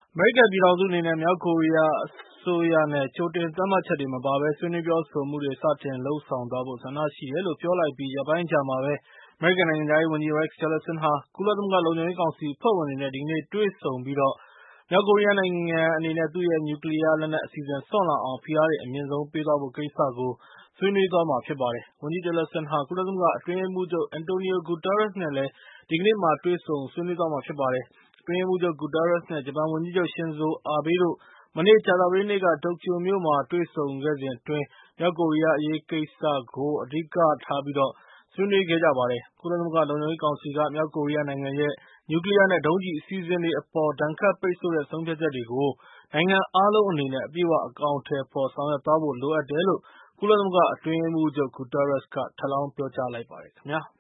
အမေရိကန်ပြည်ထောင်စုအနေနဲ့ မြောက်ကိုရီးယားအစိုးရနဲ့ ကြိုတင်သတ်မှတ်ချက်တွေမပါဘဲ ဆွေးနွေးပြောဆိုမှုတွေ စတင်လုပ်ဆောင်သွားဖို့ ဆန္ဒရှိတယ်လို့ ပြောလိုက်ပြီး ရက်ပိုင်းအကြာမှာပဲ အမေရိကန်နိုင်ငံခြားရေးဝန်ကြီး Rex Tillerson ဟာ ကုလသမဂ္ဂလုံခြုံရေးကောင်စီအဖွဲ့ဝင်တွေနဲ့ ဒီကနေ့တွေ့ဆုံပြီး မြောက်ကိုရီးယားနိုင်ငံအနေနဲ့ သူ့ရဲ့ နျူကလီးယားလက်နက်အစီအစဉ်စွန့်လွှတ်အောင် ဖိအားတွေ အမြင့်ဆုံးပေးသွားဖို့ကိစ္စကို ဆွေးနွေးသွားမှာဖြစ်ပါတယ်။ ဝန်ကြီး Tillerson ဟာ ကုလသမဂ္ဂအတွင်းရေးမှူးချုပ် Antonio Guterres နဲ့လည်း ဒီကနေ့ တွေ့ဆုံဆွေးနွေးသွားမှာဖြစ်ပါတယ်။ အတွင်းရေးမှူးချုပ် Guterres နဲ့ ဂျပန်ဝန်ကြီးချုပ် Shinzo Abe တို့ မနေ့ ကြာသပတေးနေ့က တိုကျိုမြို့မှာ တွေ့ဆုံခဲ့စဉ်အတွင်း မြောက်ကိုရီးယားအရေးကိစ္စကို အဓိကထားဆွေးနွေးခဲ့ကြပါတယ်။ ကုလသမဂ္ဂလုံခြုံရေးကောင်စီက မြောက်ကိုရီးယားနိုင်ငံရဲ့ နျူကလီးယားနဲ့ ဒုံးကျည်အစီအစဉ်တွေအပေါ် ဒဏ်ခတ်ပိတ်ဆို့တဲ့ ဆုံးဖြတ်ချက်တွေကို နိုင်ငံအားလုံးအနေနဲ့ အပြည့်အဝအကောင်အထည်ဖော်ဆောင်ရွက်သွားဖို့ လိုအပ်တယ်လို့ ကုလသမဂ္ဂအတွင်းရေးမှူးချုပ် Guterres က ထပ်လောင်းပြောကြားလိုက်ပါတယ်ခင်ဗျာ။